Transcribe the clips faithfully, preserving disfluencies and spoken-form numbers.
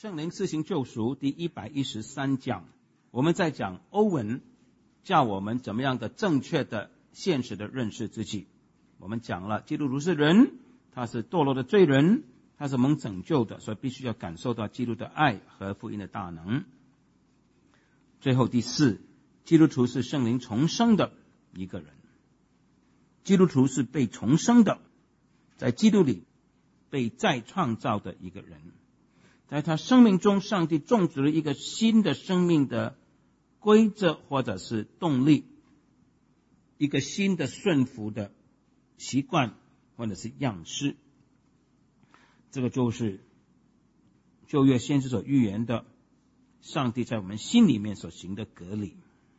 圣灵施行救赎第一百一十三讲，我们在讲欧文教我们怎么样的正确的现实的认识自己。我们讲了基督徒是人，他是堕落的罪人，他是蒙拯救的，所以必须要感受到基督的爱和福音的大能。最后第四，基督徒是圣灵重生的一个人，基督徒是被重生的，在基督里被再创造的一个人，在他生命中上帝种植了一个新的生命的规则或者是动力，一个新的顺服的习惯或者是样式。这个就是旧约先知所预言的上帝在我们心里面所行的革礼。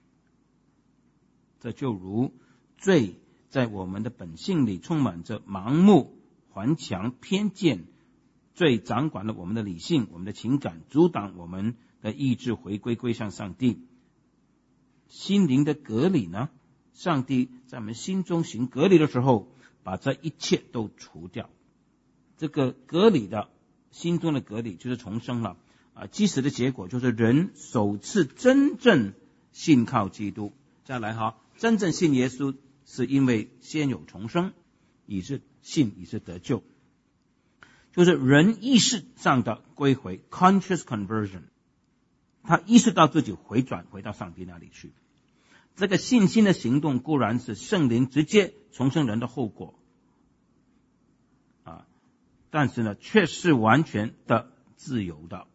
这就如罪在我们的本性里充满着盲目、顽强、偏见，罪掌管了我们的理性、我们的情感，阻挡我们的意志回归归向上帝。心灵的革礼呢，上帝在我们心中行革礼的时候，把这一切都除掉。这个革礼的心中的革礼就是重生了啊！基石的结果就是人首次真正信靠基督。再来哈，真正信耶稣是因为先有重生，以致信，以致得救，就是人意识上的归回 conscious conversion， 他意识到自己回转回到上帝那里去。这个信心的行动固然是圣灵直接重生人的后果啊，但是呢，却是完全的自由的。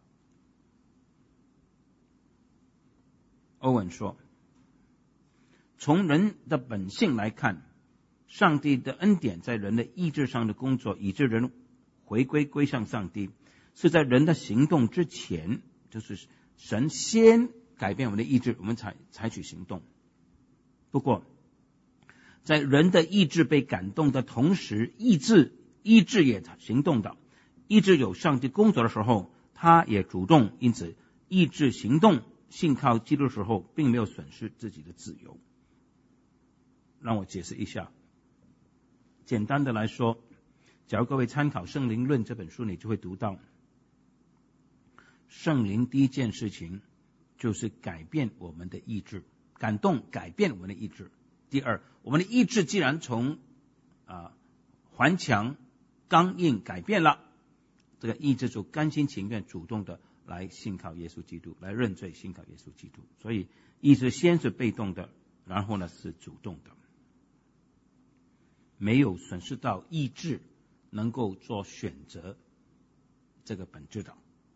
欧文说，从人的本性来看，上帝的恩典在人的意志上的工作，以致人回归归向上帝，是在人的行动之前，就是神先改变我们的意志，我们才采取行动。不过在人的意志被感动的同时，意志意志也行动的，意志有上帝工作的时候，他也主动，因此意志行动信靠基督的时候，并没有损失自己的自由。让我解释一下，简单的来说，假如各位参考《圣灵论》这本书，你就会读到，圣灵第一件事情就是改变我们的意志，感动改变我们的意志。第二，我们的意志既然从啊顽强刚硬改变了，这个意志就甘心情愿主动的来信靠耶稣基督，来认罪信靠耶稣基督。所以意志先是被动的，然后呢是主动的，没有损失到意志能够做选择这个本质的。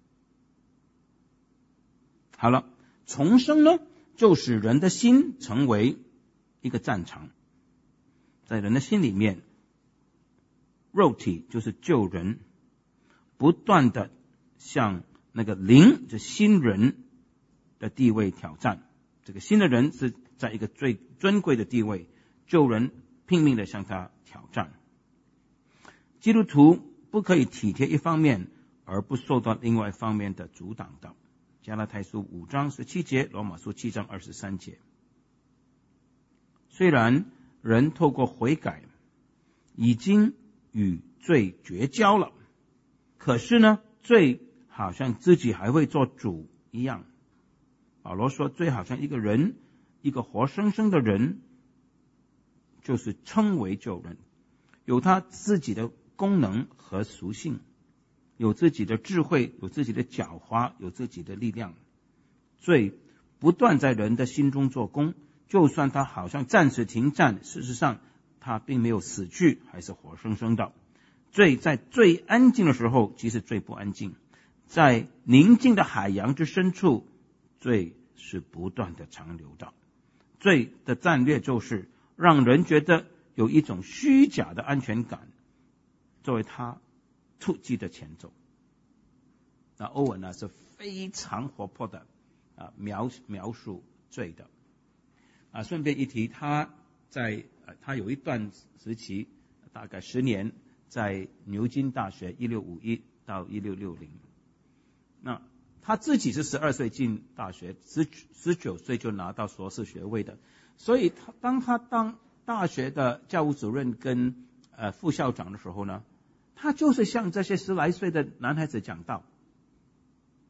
好了，重生呢，就使人的心成为一个战场。在人的心里面，肉体就是旧人，不断的向那个灵，就新人的地位挑战。这个新的人是在一个最尊贵的地位，旧人拼命的向他挑战。基督徒不可以体贴一方面而不受到另外一方面的阻挡的。加拉太书五章十七节，罗马书七章二十三节。虽然人透过悔改已经与罪绝交了，可是呢，罪好像自己还会做主一样。保罗说，罪好像一个人，一个活生生的人，就是称为旧人，有他自己的功能和属性，有自己的智慧，有自己的狡猾，有自己的力量。罪不断在人的心中做工，就算他好像暂时停战，事实上他并没有死去，还是活生生的。罪在最安静的时候，即使最不安静，在宁静的海洋之深处，罪是不断的长流的。罪的战略就是让人觉得有一种虚假的安全感，作为他突击的前走。那欧文呢是非常活泼的啊描描述罪的啊。顺便一提，他在、呃、他有一段时期，大概十年，在牛津大学一六五一到一六六零。那他自己是十二岁进大学，十九岁就拿到硕士学位的。所以他当他当大学的教务主任跟呃副校长的时候呢，他就是向这些十来岁的男孩子讲道。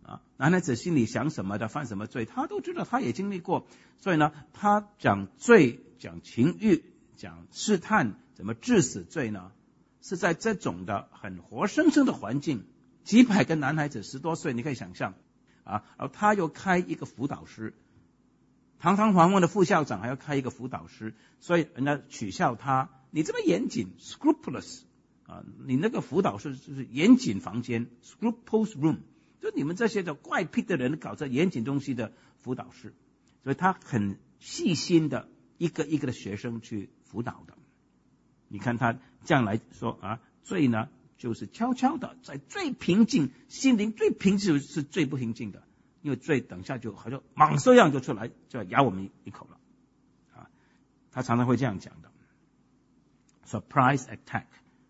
啊，男孩子心里想什么的，犯什么罪，他都知道，他也经历过。所以呢，他讲罪、讲情欲、讲试探，怎么治死罪呢？是在这种的很活生生的环境，几百个男孩子十多岁，你可以想象啊，然后他又开一个辅导师，堂堂皇皇的副校长还要开一个辅导师，所以人家取笑他，你这么严谨 scrupulous 啊，你那个辅导室就是严谨房间 scrupulous room， 就你们这些的怪癖的人搞这严谨东西的辅导室，所以他很细心的一个一个的学生去辅导的。你看他这样来说啊，罪呢就是悄悄的在最平静，心灵最平静是最不平静的，因为罪等下就好像蟒蛇一样就出来，就要咬我们一口了啊。他常常会这样讲的 surprise attack。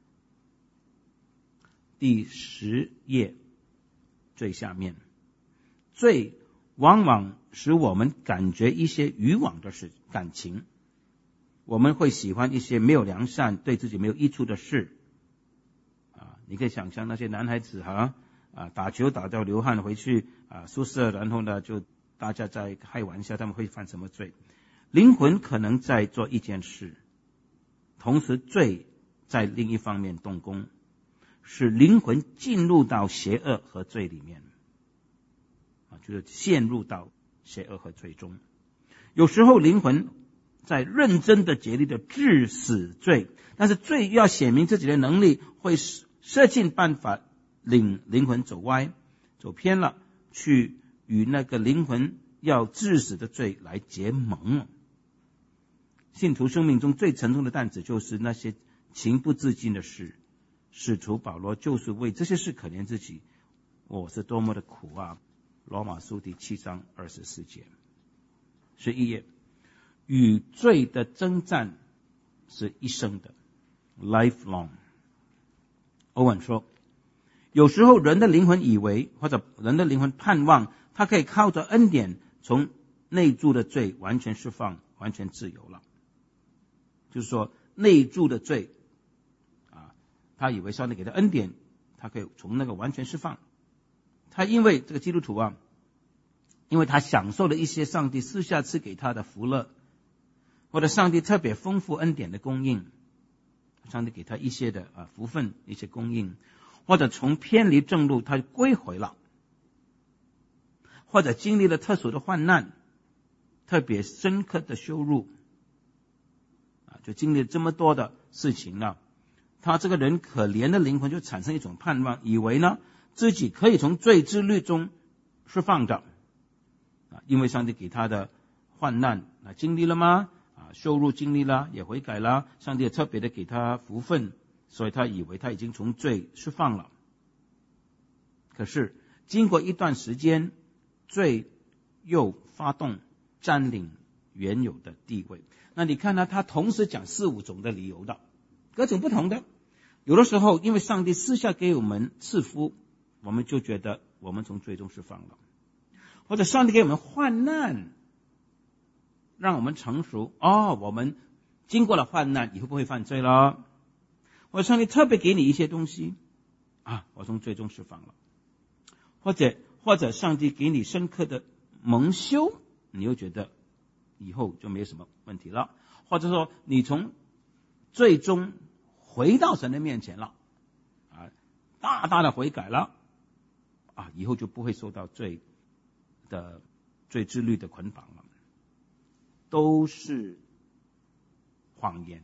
第十页最下面，罪往往使我们感觉一些渔网的事感情，我们会喜欢一些没有良善、对自己没有益处的事啊。你可以想象那些男孩子哈啊打球打到流汗回去啊宿舍，然后呢就大家在开玩笑，他们会犯什么罪？灵魂可能在做一件事，同时罪在另一方面动工，使灵魂进入到邪恶和罪里面啊，就是陷入到邪恶和罪中。有时候灵魂在认真的竭力的治死罪，但是罪要显明自己的能力，会设尽办法领灵魂走歪走偏了，去与那个灵魂要治死的罪来结盟。信徒生命中最沉重的担子就是那些情不自禁的事，使徒保罗就是为这些事可怜自己，我是多么的苦啊！罗马书第七章二十四节。十一页，与罪的征战是一生的 lifelong。 欧文说，有时候人的灵魂以为，或者人的灵魂盼望，他可以靠着恩典从内住的罪完全释放，完全自由了。就是说内住的罪啊，他以为上帝给他恩典，他可以从那个完全释放。他因为这个基督徒啊，因为他享受了一些上帝私下赐给他的福乐，或者上帝特别丰富恩典的供应，上帝给他一些的啊福分，一些供应，或者从偏离正路他归回了，或者经历了特殊的患难，特别深刻的羞辱啊，就经历了这么多的事情了，他这个人可怜的灵魂就产生一种盼望，以为呢自己可以从罪之律中释放的啊，因为上帝给他的患难啊经历了吗？啊，羞辱经历了，也悔改了，上帝也特别的给他福分，所以他以为他已经从罪释放了。可是经过一段时间，罪又发动占领原有的地位。那你看呢，他同时讲四五种的理由的，各种不同的。有的时候因为上帝私下给我们赐福，我们就觉得我们从罪中释放了，或者上帝给我们患难，让我们成熟，哦，我们经过了患难以后不会犯罪了。或者上帝特别给你一些东西啊，我从罪中释放了。或者或者上帝给你深刻的蒙羞，你又觉得以后就没有什么问题了。或者说你从最终回到神的面前了啊，大大的悔改了啊，以后就不会受到罪的罪之律的捆绑了。都是谎言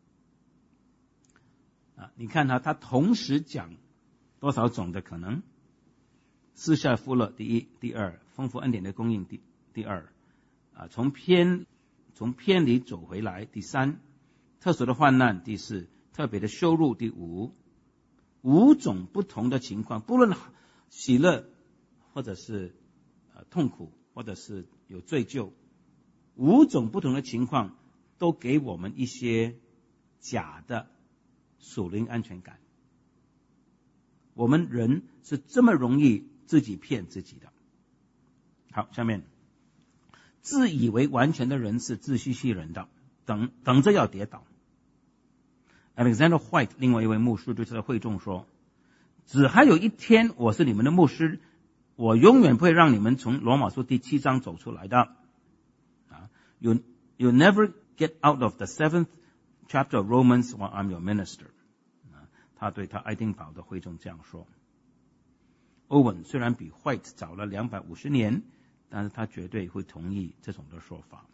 啊！你看他，他同时讲多少种的可能？私下富乐第一，第二，丰富恩典的供应第第二啊，从偏从偏离走回来第三，特殊的患难第四，特别的羞辱第五，五种不同的情况，不论喜乐或者是呃痛苦，或者是有罪疚。五种不同的情况都给我们一些假的属灵安全感。我们人是这么容易自己骗自己的。好，下面自以为完全的人是自欺欺人的，等等着要跌倒。Alexander White 另外一位牧师对他的会众说，只还有一天我是你们的牧师， 我永远不会让你们从罗马书第七章走出来的。啊 you, you never get out of the seventh chapter of Romans while I'm your minister。 啊，他对他爱丁堡的会众这样说。欧文虽然比 White 早了两百五十年，但是他绝对会同意这种的说法。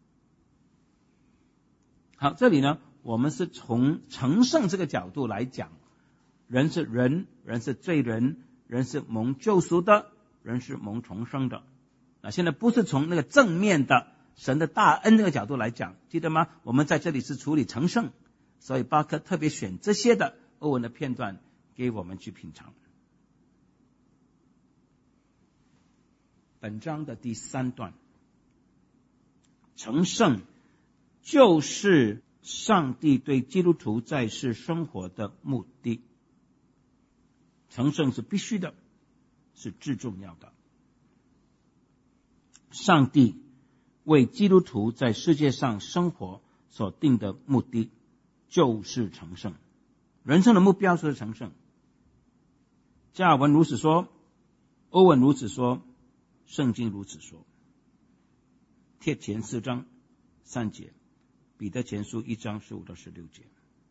好，这里呢，我们是从成圣这个角度来讲，人是人，人是罪人，人是蒙救赎的，人是蒙重生的。啊，现在不是从那个正面的神的大恩这个角度来讲，记得吗？我们在这里是处理成圣，所以巴克特别选这些的欧文的片段给我们去品尝。本章的第三段，成圣就是上帝对基督徒在世生活的目的。成圣是必须的，是至重要的。上帝为基督徒在世界上生活所定的目的就是成圣，人生的目标是成圣。加尔文如此说，欧文如此说，圣经如此说。帖前四章三节，彼得前书一章十五到十六节。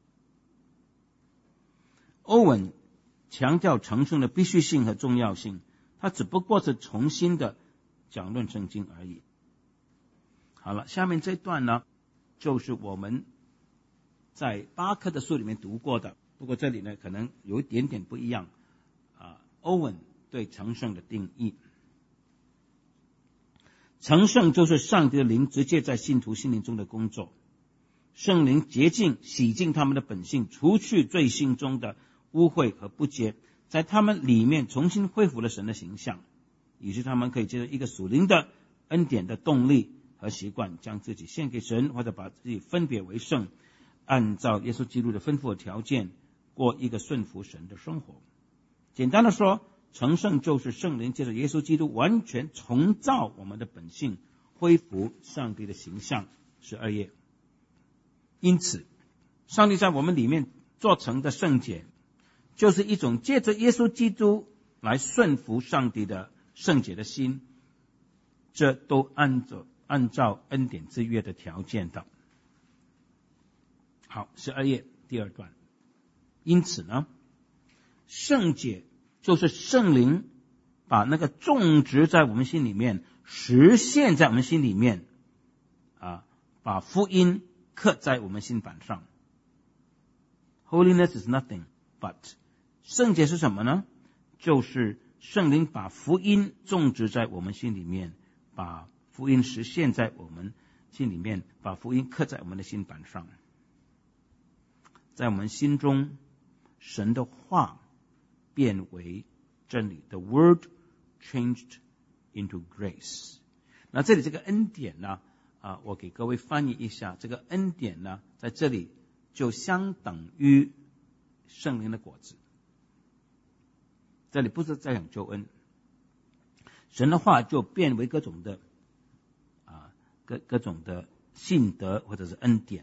欧文强调成圣的必须性和重要性，他只不过是重新的讲论圣经而已。好了，下面这段呢，就是我们在巴克的书里面读过的，不过这里呢可能有一点点不一样。啊，欧文对成圣的定义。成圣就是上帝的灵直接在信徒心灵中的工作，圣灵洁净洗净他们的本性，除去罪性中的污秽和不洁，在他们里面重新恢复了神的形象，以致他们可以借着一个属灵的恩典的动力和习惯，将自己献给神，或者把自己分别为圣，按照耶稣基督的吩咐的条件过一个顺服神的生活。简单的说，成圣就是圣灵借着耶稣基督完全重造我们的本性，恢复上帝的形象。十二页。因此上帝在我们里面做成的圣洁，就是一种借着耶稣基督来顺服上帝的圣洁的心，这都按照按照恩典之约的条件的。好，十二页第二段。因此呢，圣洁就是圣灵把那个种植在我们心里面，实现在我们心里面，啊，把福音刻在我们心板上。Holiness is nothing but， 圣洁是什么呢？就是圣灵把福音种植在我们心里面，把福音实现在我们心里面，把福音刻在我们的心板上。在我们心中，神的话变为真理。The word changed into grace。那这里这个恩典呢，啊，我给各位翻译一下。这个恩典呢，在这里就相等于圣灵的果子。这里不是在讲救恩，神的话就变为各种的啊各各种的信德或者是恩典。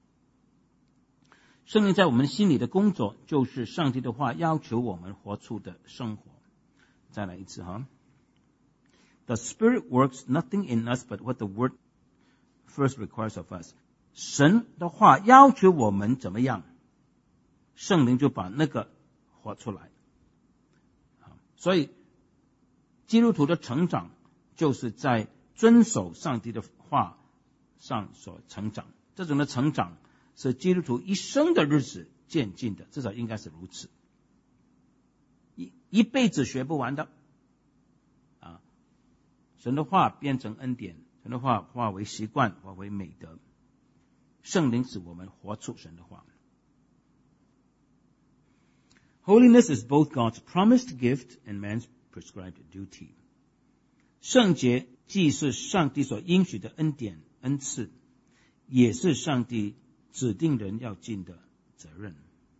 圣灵在我们心里的工作，就是上帝的话要求我们活出的生活。再来一次哈。The Spirit works nothing in us but what the Word first requires of us。神的话要求我们怎么样，圣灵就把那个活出来。所以基督徒的成长就是在遵守上帝的话上所成长，这种的成长是基督徒一生的日子渐进的，至少应该是如此。一一辈子学不完的啊！神的话变成恩典，神的话化为习惯，化为美德。圣灵使我们活出神的话。Holiness is both God's promised gift and man's prescribed duty。圣洁既是上帝所应许的恩典恩赐，也是上帝指定人要尽的责任。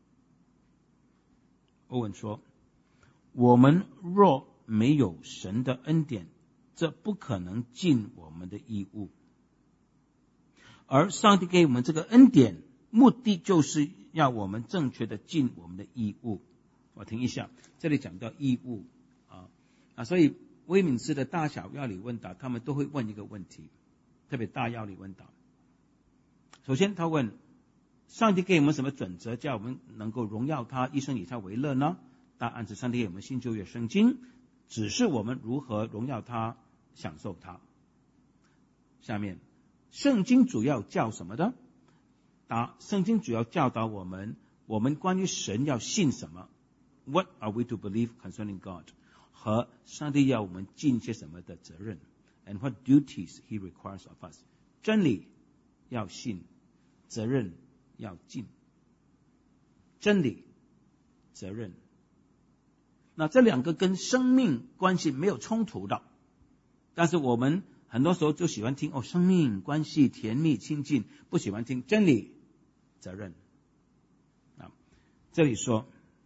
欧文说，我们若没有神的恩典，这不可能尽我们的义务。而上帝给我们这个恩典，目的就是要我们正确的尽我们的义务。我停一下，这里讲到义务啊啊，所以威敏斯的大小要理问答，他们都会问一个问题，特别大要理问答。首先他问，上帝给我们什么准则，叫我们能够荣耀他，一生以他为乐呢？答案是上帝给我们新旧约圣经，只是我们如何荣耀他，享受他。下面，圣经主要教什么的？答：圣经主要教导我们，我们关于神要信什么 ，What are we to believe concerning God？ 和上帝要我们尽些什么的责任 ，and what duties He requires of us？ 真理要信，责任要尽。真理、责任，那这两个跟生命关系没有冲突的，但是我们很多时候就喜欢听哦，生命关系甜蜜亲近，不喜欢听真理、责任。啊，这里说，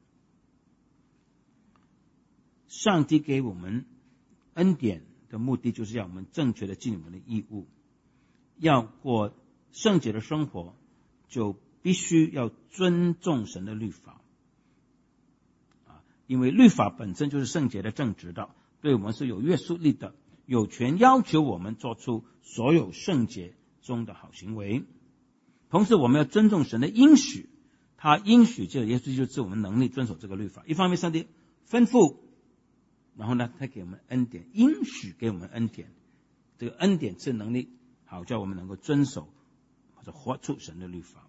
上帝给我们恩典的目的，就是要我们正确的尽我们的义务，要过圣洁的生活，就必须要尊重神的律法。啊，因为律法本身就是圣洁的正直的，对我们是有约束力的，有权要求我们做出所有圣洁中的好行为。同时我们要尊重神的应许，他应许这耶稣就是我们能力遵守这个律法。一方面上帝吩咐，然后呢他给我们恩典，应许给我们恩典，这个恩典是能力，好叫我们能够遵守或者活出神的律法。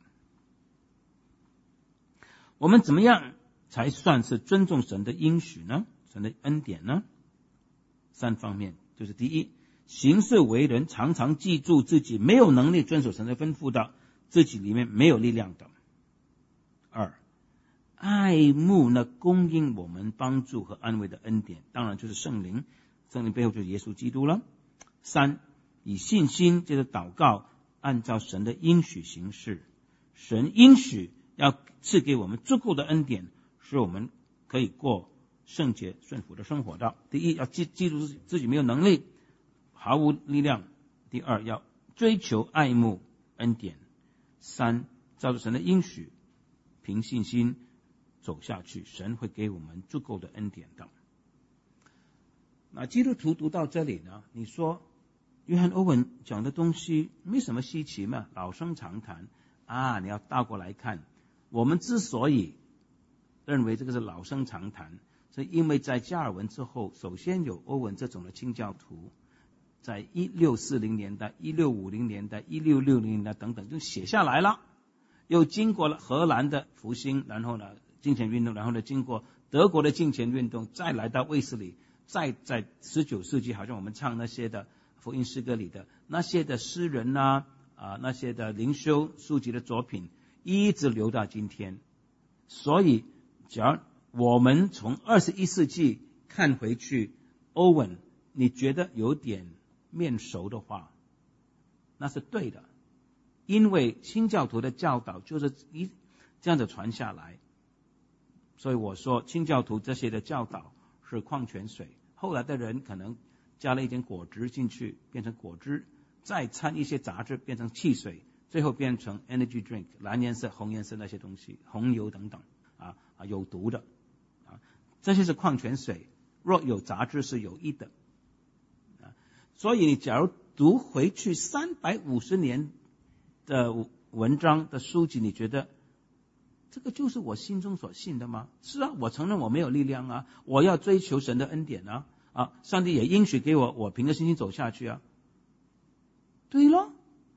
我们怎么样才算是尊重神的应许呢？神的恩典呢？三方面，就是第一，行事为人常常记住自己没有能力遵守神的吩咐的，自己里面没有力量的。二，爱慕那供应我们帮助和安慰的恩典，当然就是圣灵，圣灵背后就是耶稣基督了。三，以信心接着祷告，按照神的应许行事。神应许要赐给我们足够的恩典，使我们可以过圣洁顺服的生活的。第一，要记记住自己没有能力，毫无力量。第二，要追求爱慕恩典。三，照着神的应许，凭信心走下去，神会给我们足够的恩典的。那基督徒读到这里呢，你说约翰·欧文讲的东西没什么稀奇嘛，老生常谈啊。你要倒过来看，我们之所以认为这个是老生常谈，是因为在加尔文之后，首先有欧文这种的清教徒，在一六四零年代、一六五零年代、一六六零年代等等就写下来了，又经过了荷兰的复兴，然后呢金钱运动，然后呢经过德国的金钱运动，再来到卫斯理，再在十九世纪，好像我们唱那些的福音诗歌里的那些的诗人啊，啊那些的灵修书籍的作品，一直留到今天。所以只要我们从二十一世纪看回去，欧文你觉得有点面熟的话，那是对的，因为新教徒的教导就是一这样子传下来。所以我说清教徒这些的教导是矿泉水，后来的人可能加了一点果汁进去，变成果汁，再掺一些杂质变成汽水，最后变成 energy drink， 蓝颜色、红颜色那些东西，红油等等啊啊有毒的啊，这些是矿泉水，若有杂质是有益的啊。所以你假如读回去三百五十年的文章的书籍，你觉得这个就是我心中所信的吗？是啊，我承认我没有力量啊，我要追求神的恩典啊，啊，上帝也应许给我，我凭着信心走下去啊。对了，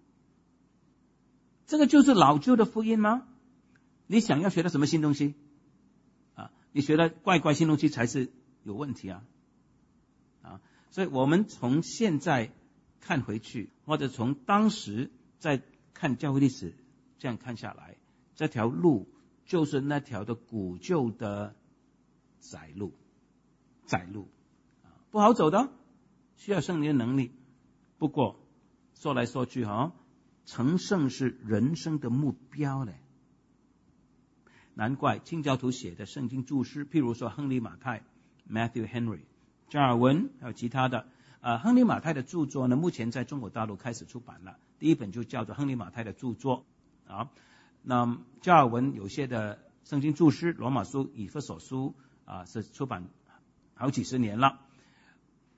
这个就是老旧的福音吗？你想要学到什么新东西啊？你学到怪怪新东西才是有问题啊！啊，所以我们从现在看回去，或者从当时再看教会历史，这样看下来，这条路就是那条的古旧的窄路，窄路啊，不好走的，需要圣灵的能力。不过说来说去哈，成圣是人生的目标嘞。难怪清教徒写的圣经注释，譬如说亨利马太 Matthew Henry、加尔文还有其他的。呃，亨利马太的著作呢，目前在中国大陆开始出版了，第一本就叫做《亨利马太的著作》啊。那加尔文有些的圣经注释，罗马书、以弗所书啊是出版好几十年了。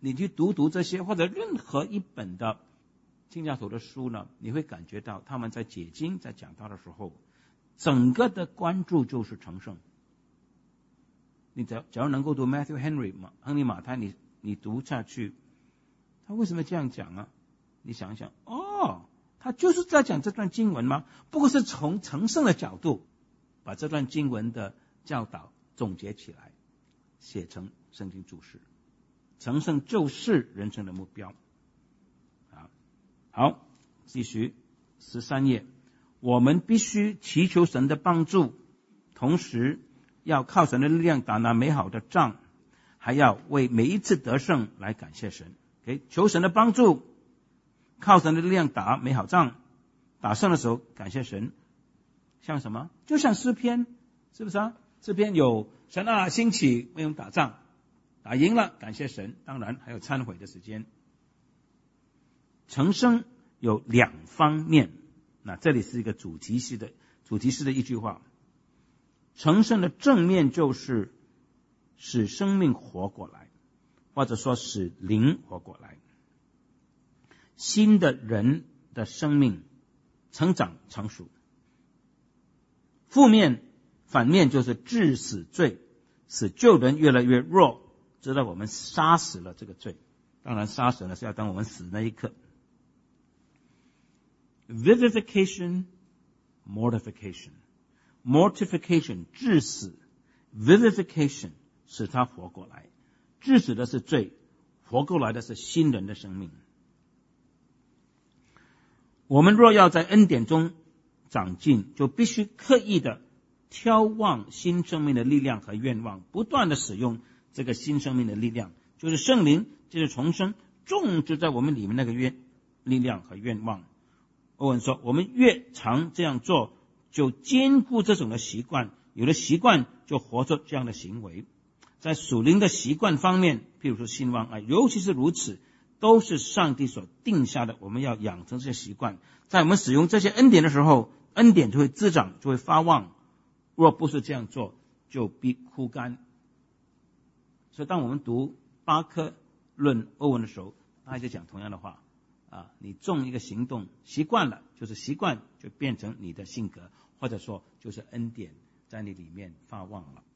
你去读读这些或者任何一本的清教徒的书呢，你会感觉到他们在解经在讲道的时候，整个的关注就是成圣。你只要只要能够读 Matthew Henry 嘛，亨利马太，你你读下去，他为什么这样讲啊？你想一想，哦，他就是在讲这段经文吗？不过是从成圣的角度把这段经文的教导总结起来，写成圣经注释。成圣就是人生的目标。好，继续十三页，我们必须祈求神的帮助，同时要靠神的力量打那美好的仗，还要为每一次得胜来感谢神。Okay? 求神的帮助，靠神的力量打美好仗，打胜的时候感谢神。像什么？就像诗篇，是不是啊？诗篇有神啊兴起为我们打仗，打赢了感谢神，当然还有忏悔的时间。成圣有两方面，那这里是一个主题式的主题式的一句话。成圣的正面就是使生命活过来，或者说使灵活过来，新的人的生命成长成熟。负面反面就是致死罪，使旧人越来越弱，直到我们杀死了这个罪。当然杀死了是要当我们死那一刻。Vivification, mortification. Mortification 致死， Vivification 使他活过来。致死的是罪，活过来的是新人的生命。我们若要在恩典中长进，就必须刻意的挑望新生命的力量和愿望，不断的使用这个新生命的力量，就是圣灵，就是重生种植在我们里面那个愿力量和愿望。欧文说，我们越常这样做，就兼顾这种的习惯，有了习惯就活出这样的行为。在属灵的习惯方面，譬如说信望爱，尤其是如此，都是上帝所定下的，我们要养成这些习惯。在我们使用这些恩典的时候，恩典就会滋长，就会发旺。若不是这样做，就必枯干。所以当我们读巴科论欧文的时候，他就讲同样的话啊，你种一个行动习惯了，就是习惯就变成你的性格，或者说就是恩典在你里面发旺了。